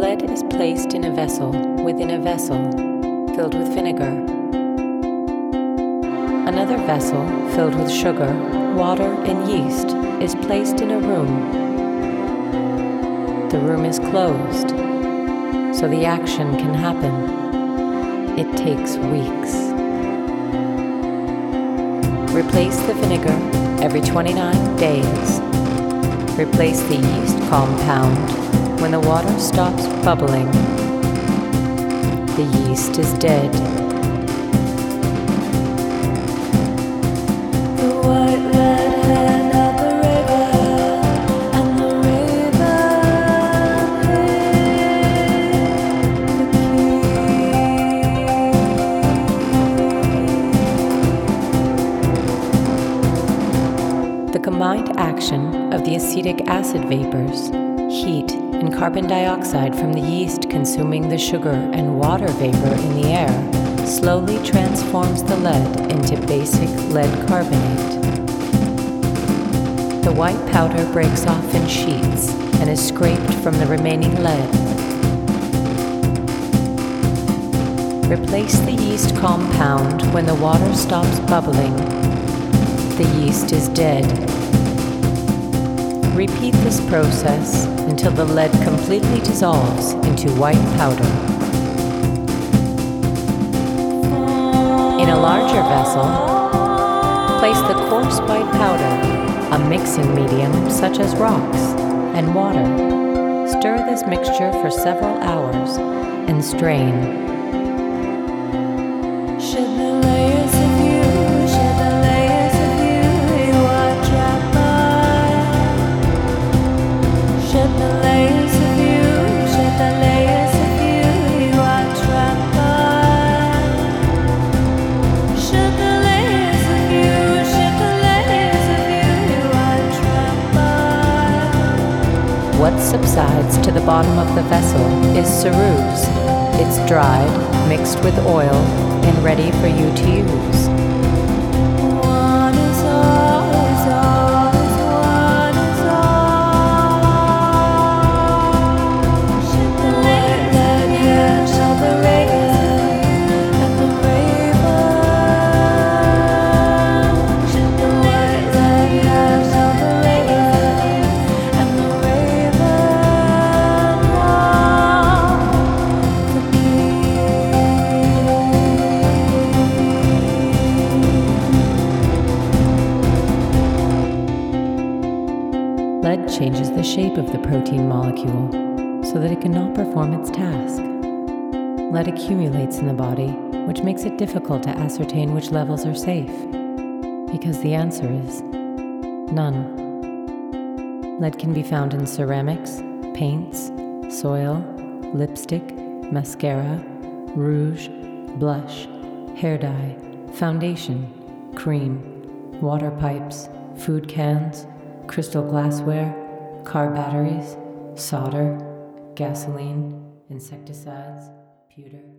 lead is placed in a vessel within a vessel filled with vinegar. Another vessel filled with sugar, water, and yeast is placed in a room. The room is closed, so the action can happen. It takes weeks. Replace the vinegar every 29 days. Replace the yeast compound when the water stops bubbling. The yeast is dead. The white red hand of the river, and the river The combined action of the acetic acid vapors, heat, and carbon dioxide from the yeast consuming the sugar and water vapor in the air slowly transforms the lead into basic lead carbonate. The white powder breaks off in sheets and is scraped from the remaining lead. Replace the yeast compound when the water stops bubbling. The yeast is dead. Repeat this process until the lead completely dissolves into white powder. In a larger vessel, place the coarse white powder, a mixing medium such as rocks, and water. Stir this mixture for several hours and strain. shed the layers of you, shed the layers of you, you are trapped by. Shed the layers of you, shed the layers of you, you are trapped by. Shed the layers of you, shed the layers of you, you are trapped by. What subsides to the bottom of the vessel is ceruse. It's dried, mixed with oil, and ready for you to use. One is all, is all, is one is all. Shed the white red hands of the raven and the raven. Shed the white red hands of the raven and the raven. The Lead changes the shape of the protein molecule so that it cannot perform its task. Lead accumulates in the body, which makes it difficult to ascertain which levels are safe, because the answer is none. Lead can be found in ceramics, paints, soil, lipstick, mascara, rouge, blush, hair dye, foundation, cream, water pipes, food cans, crystal glassware, car batteries, solder, gasoline, insecticides, pewter.